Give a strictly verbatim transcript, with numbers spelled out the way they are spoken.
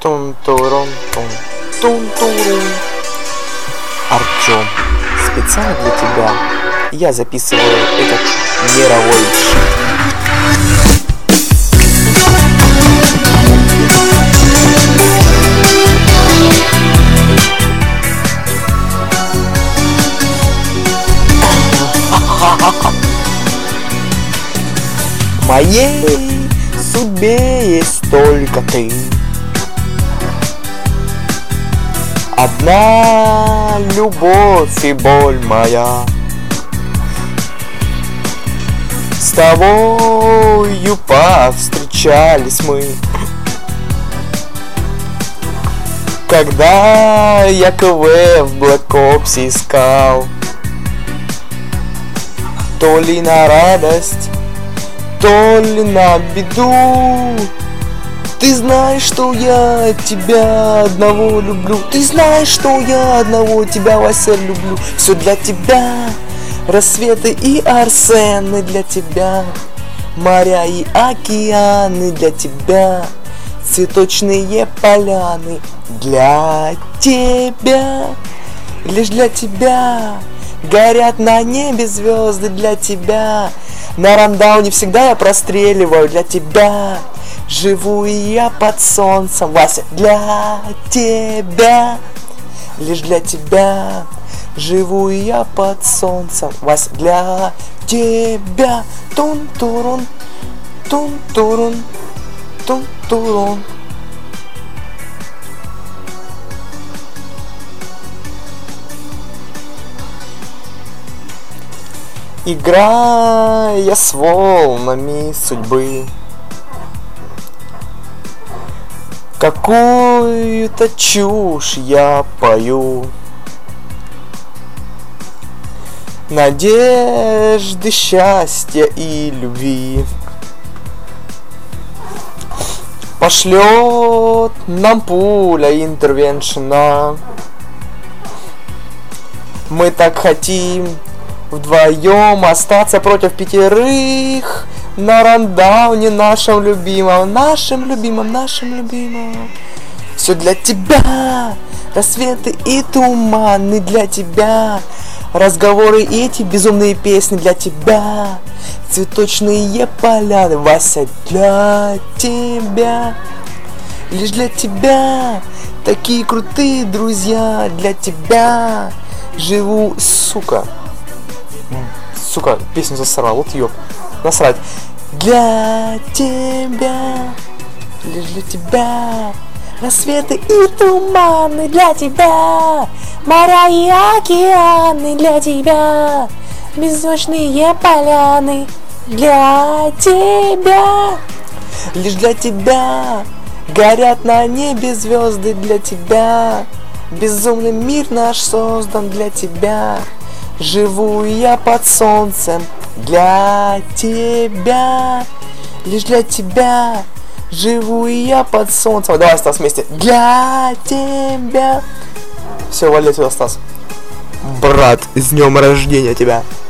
Тун-турун-тун, тун-турун. Артём, специально для тебя я записываю этот мировой хит. В моей судьбе есть только ты. Одна любовь и боль моя. С тобою повстречались мы, когда я КВ в Black Ops искал. То ли на радость, то ли на беду. Ты знаешь, что я тебя одного люблю. Ты знаешь, что я одного тебя, Вася, люблю. Все для тебя, рассветы и арсены для тебя, моря и океаны для тебя, цветочные поляны для тебя. Лишь для тебя горят на небе звезды для тебя. На рандауне всегда я простреливаю для тебя. Живу и я под солнцем, Вася, для тебя. Лишь для тебя. Живу и я под солнцем, Вася, для тебя. Тун-турун, тун-турун, тун-турун. Играя с волнами судьбы, какую-то чушь я пою. Надежды, счастья и любви пошлет нам пуля интервеншена. Мы так хотим вдвоем остаться против пятерых на рандауне нашем любимом, нашем любимом, нашем любимом. Все для тебя, рассветы и туманы для тебя, разговоры и эти безумные песни для тебя, цветочные поляны, Вася, для тебя. Лишь для тебя, такие крутые друзья для тебя. Живу, сука. Сука, песню засрал, вот ёб. Насрать. Для тебя, лишь для тебя, рассветы и туманы для тебя, моря и океаны для тебя, беззвучные поляны для тебя. Лишь для тебя горят на небе звезды для тебя, безумный мир наш создан для тебя. Живу я под солнцем для тебя. Лишь для тебя живу я под солнцем. Давай, Стас, вместе. Для тебя. Все, вали отсюда, Стас. Брат, с днем рождения тебя.